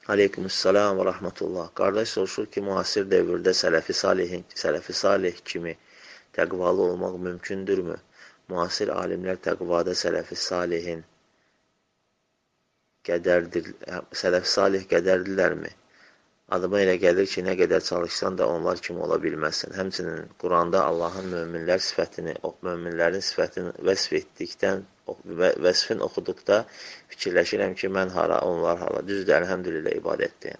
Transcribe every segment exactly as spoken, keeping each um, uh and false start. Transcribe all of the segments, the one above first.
Aleykümselam və rahmetullah. Qardaş soruşur ki, müasir dövrdə sələfi salihin, sələfi salih kimi təqvalı olmaq mümkündürmü? Müasir alimlər təqvada sələfi salihin qədərdir, sələfi salih qədərdirlərmi? Adıma elə gəlir ki, nə qədər çalışsan da onlar kimi ola bilməzsən. Həmçinin Quranda Allahın möminlər sifətini, o möminlərin sifətini vəsf etdikdən, vəsfin oxuduqda fikirləşirəm ki, mən hara, onlar hara. Düzdür, əlhəmdülillah ibadətdəyəm.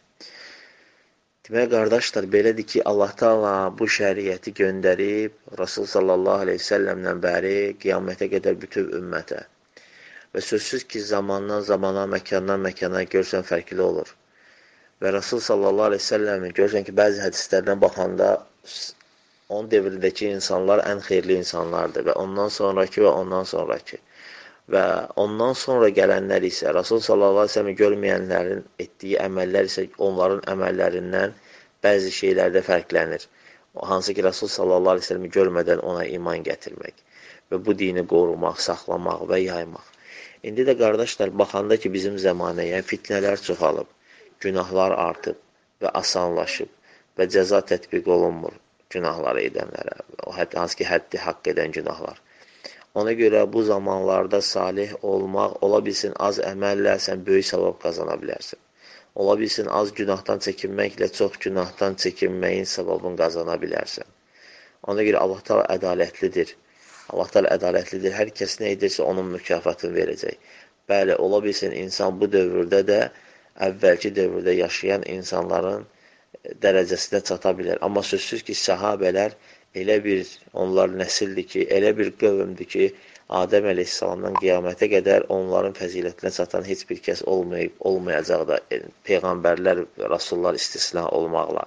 Demək, qardaşlar, belədir ki, Allah Taala bu şəriəti göndərib, Rasul sallallahu aleyhi ve səlləmdən bəri qiyamətə qədər bütün ümmətə. Və sözsüz ki, zamandan zamana, məkandan məkana görsən fərqli olur. Və Rasul sallallahu aleyhi ve səlləmin görürsən ki, bəzi hədislərdən baxanda onun devrindəki insanlar ən xeyirli insanlardır və ondan sonraki və ondan sonraki. Və ondan sonra gələnlər isə Rasul sallallahu aleyhi ve səlləmi görməyənlərin etdiyi əməllər isə onların əməllərindən bəzi şeylərdə fərqlənir. Hansı ki, Rasul sallallahu aleyhi ve səlləmi görmədən ona iman gətirmək və bu dini qorumaq, saxlamaq və yaymaq. İndi də qardaşlar, baxanda ki, bizim zəmanəyə fitnələr çoxalıb, günahlar artıb və asanlaşıb və cəza tətbiq olunmur günahları edənlərə, o hansı ki, həddi haqq edən günahlar. Ona görə bu zamanlarda salih olmaq, ola bilsin az əməllə sən böyük savab qazana bilərsən. Ola bilsin az günahdan çəkinməklə çox günahdan çəkinməyin savabını qazana bilərsən. Ona görə Allah Taala ədalətlidir. Allah Taala ədalətlidir. Hər kəs nə edirsə onun mükafatını verəcək. Bəli, ola bilsin insan bu dövrdə də əvvəlki dövrdə yaşayan insanların dərəcəsinə çata bilər. Amma sözsüz ki, səhabələr elə bir, onlar nəsildir ki, elə bir qövmdür ki, Adəm əleyhissalamdan qiyamətə qədər onların fəzilətinə çatan heç bir kəs olmayıb, olmayacaq da, peyğəmbərlər, rasullar istisna olmaqla.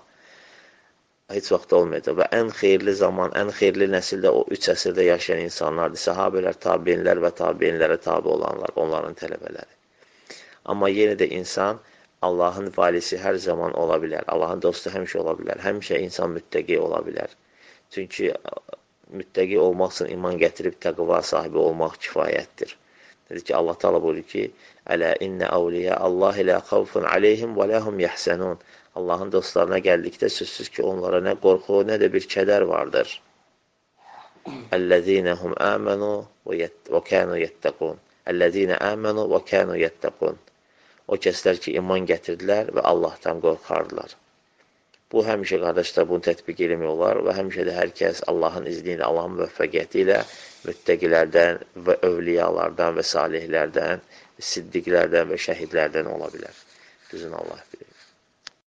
Heç vaxt olmayacaq və ən xeyirli zaman, ən xeyirli nəsildə o üç əsrdə yaşayan insanlardır. Səhabələr, tabinlər və tabinlərə tabi olanlar, onların tələbələri. Amma yenə də insan Allahın valisi hər zaman ola bilər. Allahın dostu həmişə ola bilər. Həmişə insan müttəqi ola bilər. Çünki müttəqi olmaq üçün iman gətirib təqva sahibi olmaq kifayətdir. Dedi ki, Allah Taala buyurur ki, "Ələ innə awliya Allah la xawfun aleyhim və lahum yahzanun." Allahın dostlarına gəldikdə sözsüz ki, onlara nə qorxu, nə də bir kədər vardır. "Əlləzîne hum âmenû və kânû yettaqûn." Əlləzîne âmenû və kânû yettaqûn. O kəslər ki, iman gətirdilər və Allahdan qorxardılar. Bu, həmişə qardaşlar, bunu tətbiq eləmək olar və həmişə də hər kəs Allahın izni ilə, Allahın müvəffəqiyyəti ilə müttəqilərdən və övliyalardan və salihlərdən, siddiqlərdən və şəhidlərdən ola bilər. Düzün Allah bilir.